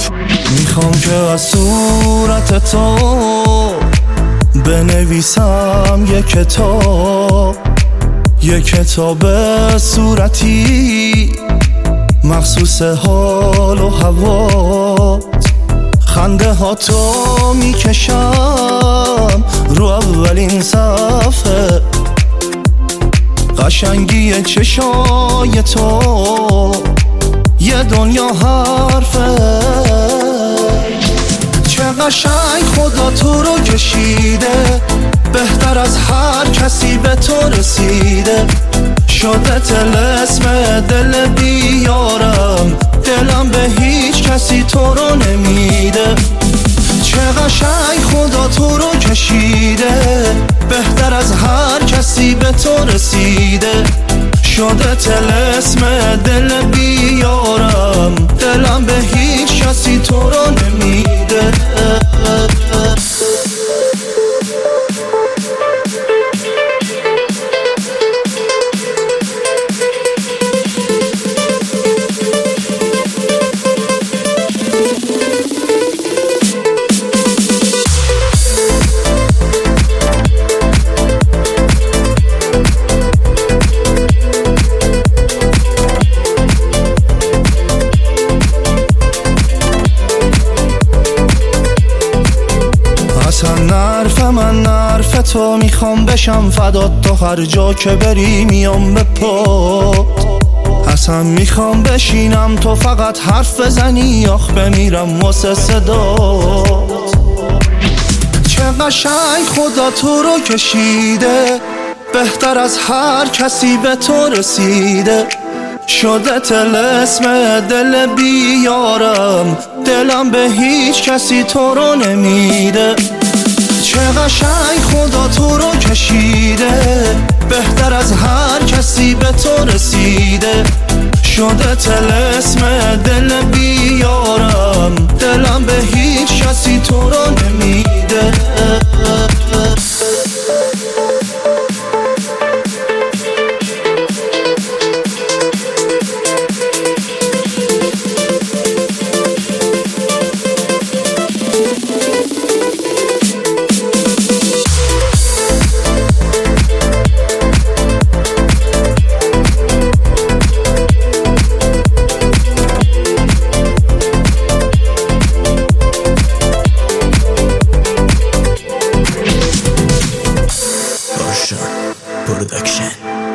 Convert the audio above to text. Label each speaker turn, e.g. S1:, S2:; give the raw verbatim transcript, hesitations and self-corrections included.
S1: میخوام که از صورت تو بنویسم یک کتاب، یک کتاب صورتی مخصوص حال و هوات. خنده ها تو میکشم رو اولین صفحه، قشنگی چشای تو یه دنیا حرفه. چه قشنگ خدا تو رو کشیده، بهتر از هر کسی به تو رسیده. شده طلسم دل بیارم، دلم به هیچ کسی تو رو نمیده. چه قشنگ خدا تو رو کشیده، بهتر از هر کسی به تو رسیده. شده طلسم دل بیارم، دلم به هیچ کسی تو رو نمیده. نرف من نرف تو، میخوام بشم فدات تو هر جا که بری میام به پات. اصلا میخوام بشینم تو فقط حرف بزنی، آخ بمیرم واسه صدات. چه قشنگ خدا تو رو کشیده، بهتر از هر کسی به تو رسیده. شده طلسم دل بیارم، دلم به هیچ کسی تو رو نمیده. چه قشنگ خدا تو رو کشیده، بهتر از هر کسی به تو رسیده. شده طلسم دل بیارم، دلم به هیچ کسی تو رو نمیده.
S2: Production.